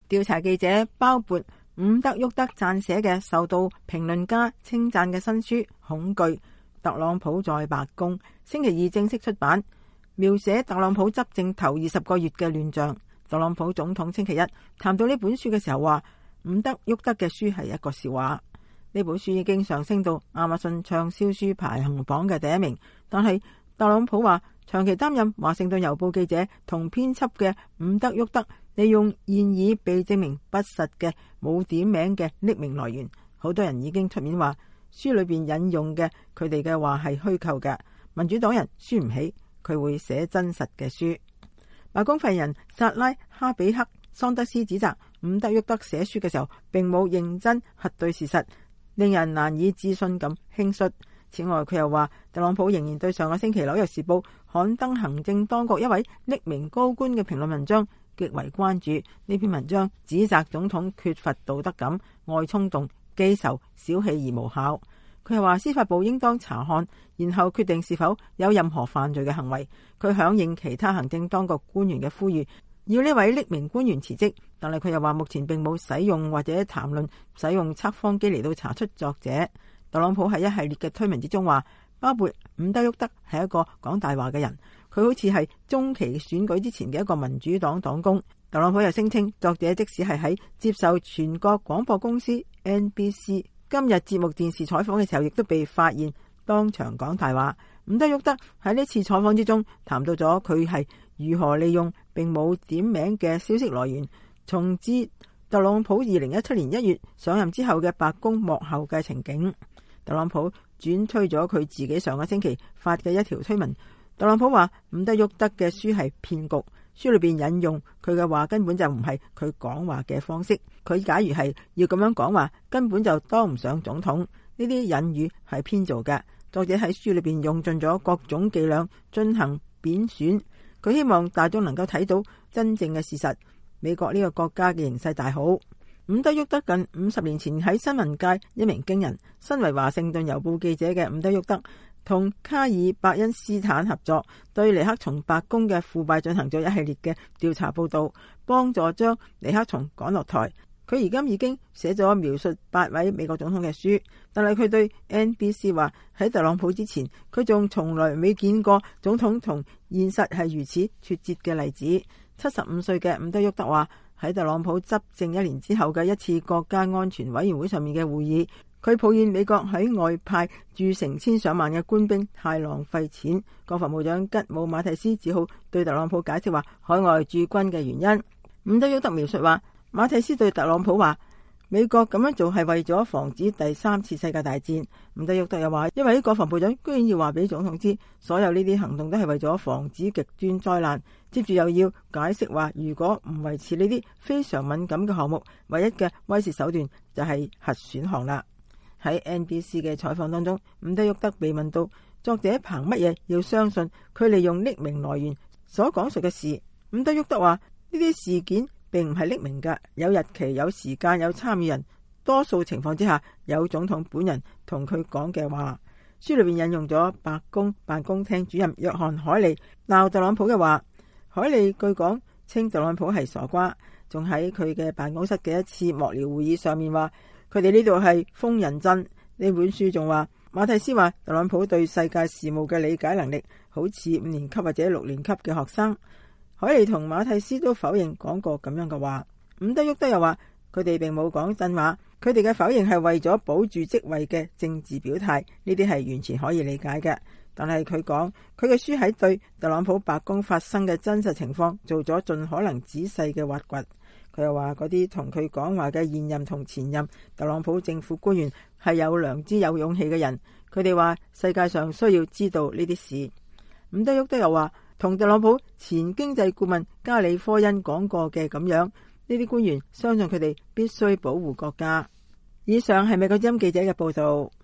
調查記者包括伍德沃德撰寫嘅受到評論家稱讚嘅新書《恐懼：特朗普在白宮》星期二正式出版，描寫特朗普執政頭20個月嘅亂象。特朗普總統星期一談到呢本書嘅時候話，伍德沃德嘅書係一個笑話。呢本書已經上升到亞馬遜暢銷書排行榜嘅第1名，但係特朗普話長期擔任華盛頓郵報記者同編輯嘅伍德沃德利用現已被證明不實嘅冇點名嘅匿名來源，好多人已經出面話書裏邊引用嘅佢哋嘅話係虛構嘅。民主黨人輸唔起，佢會寫真實嘅書。白宮發言人薩拉哈比克桑德斯指責伍德沃德寫書嘅時候並冇認真核對事實，令人難以置信咁輕率。此外，佢又話特朗普仍然對上個星期紐約時報刊登行政當局一位匿名高官嘅評論文章極為關注。呢篇文章指責總統缺乏道德感、愛衝動、記仇、小氣而無效。佢又話司法部應當查看，然後決定是否有任何犯罪嘅行為。佢響應其他行政當局官員嘅呼籲，要呢位匿名官員辭職。但係佢又話目前並冇使用或者談論使用測謊機嚟到查出作者。特朗普喺一系列嘅推文之中話，包括伍德沃德係一個講大話嘅人，佢好似係中期選舉之前嘅一個民主黨黨工。特朗普又聲稱作者即使係喺接受全國廣播公司 NBC 今日節目電視採訪嘅時候，亦都被發現當場講大話。伍德沃德喺呢次採訪之中談到咗佢係如何利用並冇點名嘅消息來源，重置特朗普2017年1月上任之後嘅白宮幕後嘅情景。特朗普轉推咗佢自己上個星期發嘅一條推文。特朗普話伍德沃德嘅書係騙局，書裏邊引用佢嘅話根本就唔係佢講話嘅方式。佢假如係要咁樣講話，根本就當唔上總統。呢啲隱語係編造嘅。作者喺書裏邊用盡咗各種伎倆進行貶損。佢希望大眾能夠睇到真正嘅事實。美國呢個國家嘅形勢大好。伍德沃德近50年前喺新聞界一鳴驚人。身為華盛頓郵報記者嘅伍德沃德同卡爾伯恩斯坦合作，對尼克松白宮嘅腐敗進行咗一系列嘅調查報道，幫助將尼克松趕落台。佢而家已經寫咗描述8位美國總統嘅書，但係佢對 NBC 話喺特朗普之前，佢仲從來未見過總統同現實係如此脫節嘅例子。75歲嘅伍德沃德話喺特朗普執政1年之後嘅一次國家安全委員會上面嘅會議，佢抱怨美國喺外派駐成千上萬嘅官兵太浪費錢。國防部長吉姆馬蒂斯只好對特朗普解釋話海外駐軍嘅原因。伍德沃德描述話，馬蒂斯對特朗普話美國咁樣做係為咗防止第3次世界大戰。伍德沃德又話，因為國防部長居然要話俾總統知，所有呢啲行動都係為咗防止極端災難。接住又要解釋話，如果唔維持呢啲非常敏感嘅項目，唯一嘅威懾手段就係核選項啦。喺 NBC 嘅採訪當中，伍德沃德被問到作者憑乜嘢要相信佢利用匿名來源所講述嘅事。伍德沃德話呢啲事件並唔係匿名㗎，有日期、有時間、有參與人，多數情況之下有總統本人同佢講嘅話。書裏邊引用咗白宮辦公廳主任約翰海利鬧特朗普嘅話。海利據講稱特朗普係傻瓜，仲喺佢嘅辦公室嘅一次幕僚會議上面話佢哋呢度係瘋人鎮。呢本書仲話馬蒂斯話特朗普對世界事務嘅理解能力好似5年級或者6年級嘅學生。海利同馬蒂斯都否認講過咁樣嘅話。伍德沃德又話佢哋並冇講真話，佢哋嘅否認係為咗保住職位嘅政治表態，呢啲係完全可以理解嘅。但係佢講佢嘅書喺對特朗普白宮發生嘅真實情況做咗盡可能仔細嘅挖掘。佢又話嗰啲同佢講話嘅現任同前任特朗普政府官員係有良知有勇氣嘅人，佢哋話世界上需要知道呢啲事。伍德沃德又話同特朗普前經濟顧問加里科恩講過嘅咁樣，呢啲官員相信佢哋必須保護國家。以上係美國之音記者嘅報道。